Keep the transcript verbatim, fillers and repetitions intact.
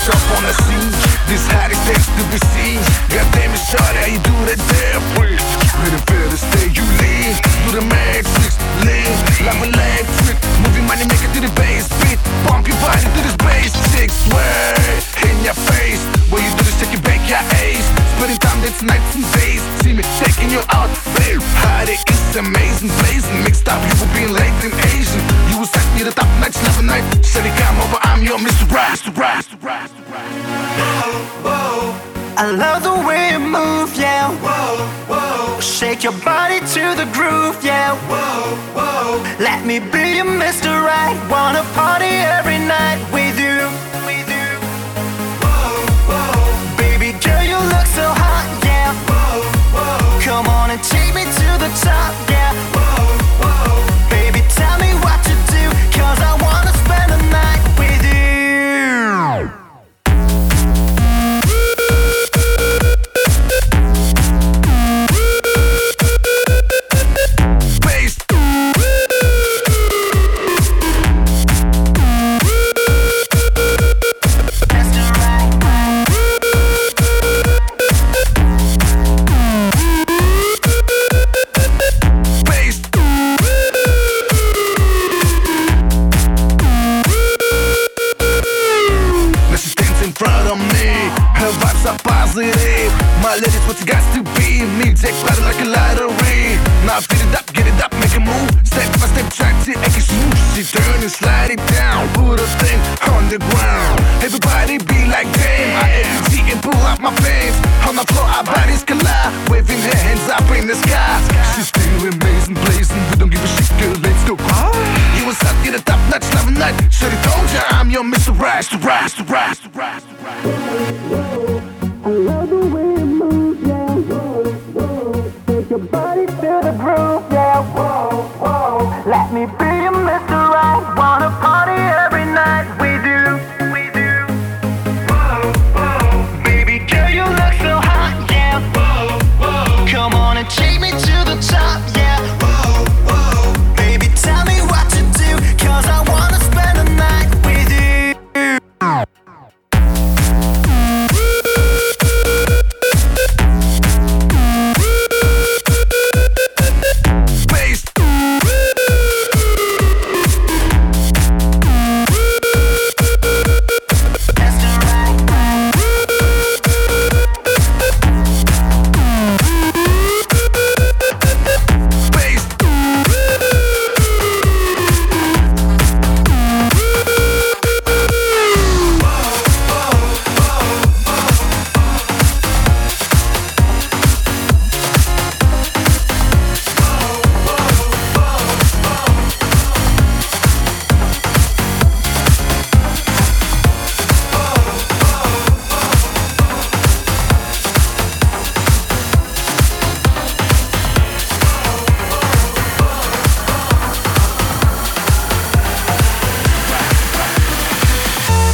up on the scene. This hot is there to be seen. God damn it, shawty, how you do that there? Freak. When it feel to stay, you lean. Do the matrix, lean. Like electric. Move your money, make it to the bass beat. Pump your body to this bass. Six way in your face. When you do this, take your back, your ace. Spending time, that's nights and days. See me taking you out, babe. Hot it is amazing, blazing. Mixed up, you were being late and Asian. You was set me the top nights, never night. Said it come over, I'm your Mister Right, Mister Right, Mister Right, Mister Right. Whoa, whoa. I love the way you move, yeah. Whoa, whoa. Shake your body to the groove, yeah. Whoa, whoa. Let me be your Mister Right. Wanna party every night with you, with you. Whoa, whoa. Baby girl, you look so hot, yeah. Whoa, whoa. Come on and take me to the top, yeah. Whoa, whoa. Baby, tell me what to do, cause I wanna spend the night with you. My lady's what you got to be. Music better like a lottery. Now feed it up, get it up, make a move. Step by step, track to make it smooth. She turn and slide it down. Put a thing on the ground. Everybody be like damn. I energy and pull out my pants. On the floor, our bodies collide. Waving her hands up in the sky. She's still amazing, blazing. We don't give a shit, girl, let's go. You was up, get a top notch, love a night. Should've told ya I'm your Mister Right, Mister Right, Mister Right, Mister Right, Mister Right.